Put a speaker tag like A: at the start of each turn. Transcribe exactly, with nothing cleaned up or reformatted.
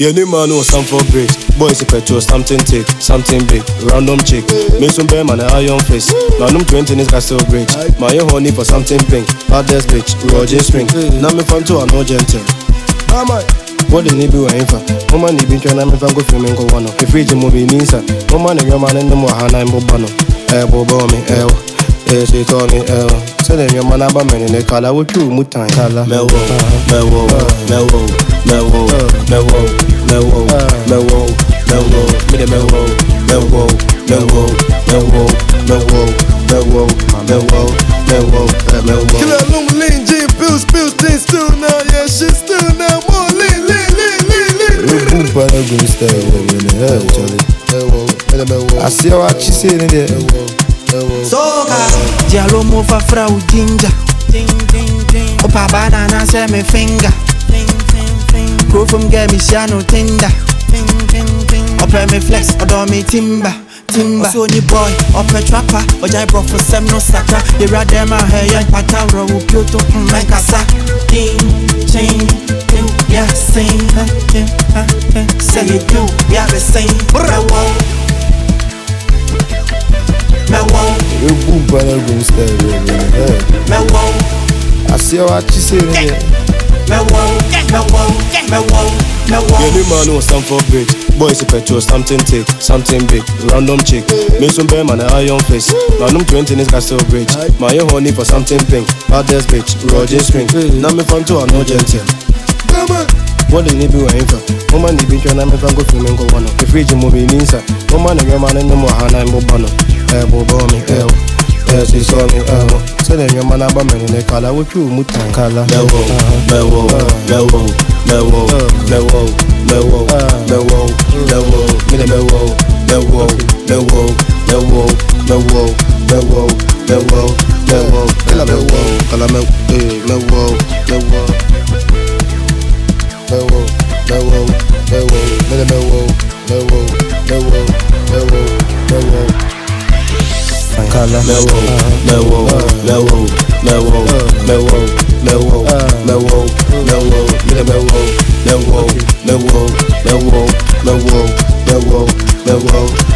A: Yeah, new man know some for bricks. Boys if petrol, something take, something big, random chick. Make some bear man, a iron face. Now I'm twenty is got still bridge. My honey for something pink, baddest bitch, Roger string. Now me from to a no gentle. What the nibby were in for? Woman, you been trying to make a go film and go one. If we movie means that, woman and your man in the Mohana and Bobano. Eh, Bobo me, eh, eh, she told me, eh, so then your man about men in the color with you, Mutan color. Melwo, Melwo, Melwo, Melwo, Melwo, Melwo, Melwo, Melwo, me the Melwo, Melwo, Melwo, Melwo, Melwo, Melwo, Melwo, Melwo, Melwo.
B: Kill a little lean, Jean, pills, pills, jeans, still now, yeah, shit still now, more lean, lean, lean, lean, lean.
C: Boom, but I'm gonna stay in the hell, Charlie. I see what she said in there.
D: Soca, Jalo move a frau ginger. Opa banana say me finger. Grow from get me shano tinder. Opa me flex, or me timber. Timber. So ni boy, opa trapper, or jai bro for sem no saka. The radem a hair and pataro, Kyoto, Mankasa. Ding, chain, yeah, sing, say it do, yeah, the same.
C: You boom, but I'm gonna stay in the hell. I see what she said in there.
A: Yeah, new man know some for bricks. Boys if petrol, something take, something big, random chick. Make some bear man, a iron face. Now I'm twenty is got still bridge. My honey for something pink, baddest bitch, Roger string. Now me from to a no gentle. What the nibby were in for? Woman, you been trying to make a go film and go one. If we movie means that, woman and your man in the Mohana and Bobano. Eh, Bobo me, eh, eh, she saw me, eh. So then your man about men in the color with you, Mutan color. Melwo, Melwo, Melwo, Melwo, Melwo, Melwo, Melwo, Melwo, me the Melwo, Melwo, Melwo, Melwo, Melwo, Melwo, Melwo, Melwo, Kala Melwo, Kala Melwo, eh, Melwo, Melwo.
C: Melwo, Melwo, Melwo, Melwo, Melwo, Melwo, Melwo, Melwo.
A: Kala Melwo, Melwo, Melwo, Melwo, Melwo, Melwo, Melwo, Melwo, me the Melwo, Melwo, Melwo, Melwo, Melwo, Melwo, Melwo.